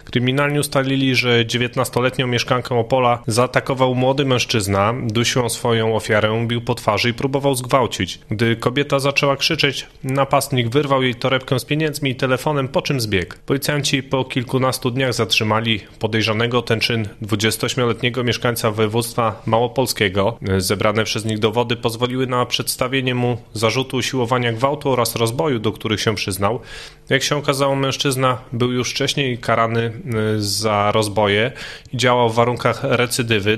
Kryminalni ustalili, że 19-letnią mieszkankę Opola zaatakował młody mężczyzna, dusił swoją ofiarę, bił po twarzy i próbował zgwałcić. Gdy kobieta zaczęła krzyczeć, napastnik wyrwał jej torebkę z pieniędzmi i telefonem, po czym zbiegł. Policjanci po kilkunastu dniach zatrzymali podejrzanego. Ten czyn 28-letniego mieszkańca województwa małopolskiego. Zebrane przez nich dowody pozwoliły na przedstawienie mu zarzutu usiłowania gwałtu oraz rozboju, do których się przyznał. Jak się okazało, mężczyzna był już wcześniej karany za rozboje i działał w warunkach recydywy.